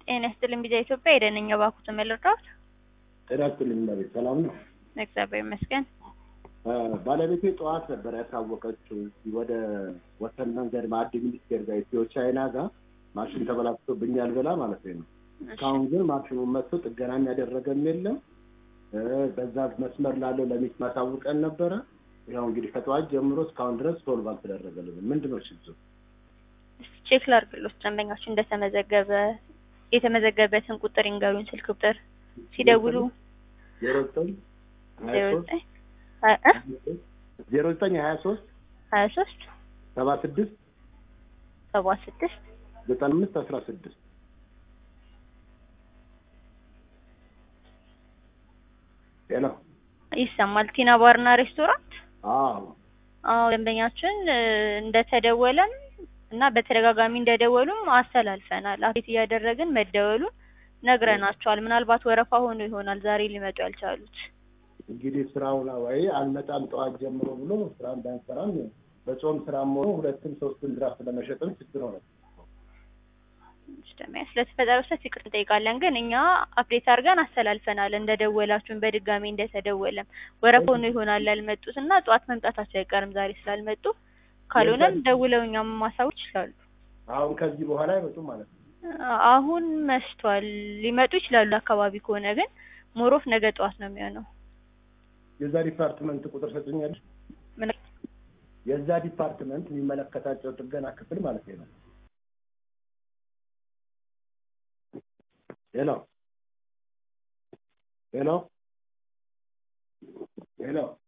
ጤና ይስጥልኝ ቢዛ ኢትዮጵያ የደነኛ ባኩ ተመልካች ጤና ይስጥልኝ ማለት ሰላም ነው። እግዚአብሔር ይመስገን። ባለቤቴ ጠዋት ነበር ያሳወቀችው ወደ ወሰን መንገድ ማዕድ ሚኒስቴር ጋር ኢትዮ ቻይና ጋር ማሽን ተበላሽቶብኛል ብላ ማለት ነው። እስካሁን ግን ማሽኑ መጥቶ ጥገናም ያደረገም የለም። በዛ መስመር ላለው ለሚት ማሳወቀን ነበረ። ያው እንግዲህ ከጠዋት ጀምሮ እስካሁን ድረስ ሶልቭ አልተደረገልን። ምንድነው ችግሩ? ቼክ ላድርግልዎት ደንበኛችን እንደተመዘገበ የተመዘገበበትን ቁጥር ይንገሩኝ። ስልክ ቁጥር ሲደውሉ 09 23 76 95 16 ሄሎ ይሰማል? ቲና ባርና ሬስቶራንት? አዎ ደንበኛችን እንደተደወለም እና በተደጋጋሚ እንደደወሉም አስተላልፈናል። አፕዴት እያደረግን መደወሉን ነግረናቸዋል። ምናልባት ወረፋ ሆኖ ይሆናል ዛሬ ሊመጡ ያልቻሉት። እንግዲህ ስራው ላይ አልመጣም ጠዋት ጀምሮ ብሎ ስራ እንዳንሰራም በጾም ስራም ሆኖ ሁለቱም ሶስቱም ድራፍት ለመሸጥም ችግር ሆነ። ስለተፈጠረው ስህተት ይቅርታ እንጠይቃለን። ግን እኛ አፕዴት አድርገን አስተላልፈናል እንደደወላችሁን በድጋሚ እንደተደወለም ወረፋ ሆኖ ይሆናል ያልመጡት እና ጠዋት መምጣታቸው አይቀርም ዛሬ ስላልመጡ። ካልሆነም ደውለው እኛም ማሳወቅ ይችላሉ። አሁን ከዚህ በኋላ አይመጡም ማለት ነው? አሁን መሽቷል። ሊመጡ ይችላሉ አካባቢ ከሆነ ግን ሞሮፍ ነገ ጠዋት ነው የሚሆነው። የዛ ዲፓርትመንት ቁጥር ሰጥኛለሽ? የዛ ዲፓርትመንት የሚመለከታቸው ጥገና ክፍል ማለት ነው። ሄሎ ሄሎ ሄሎ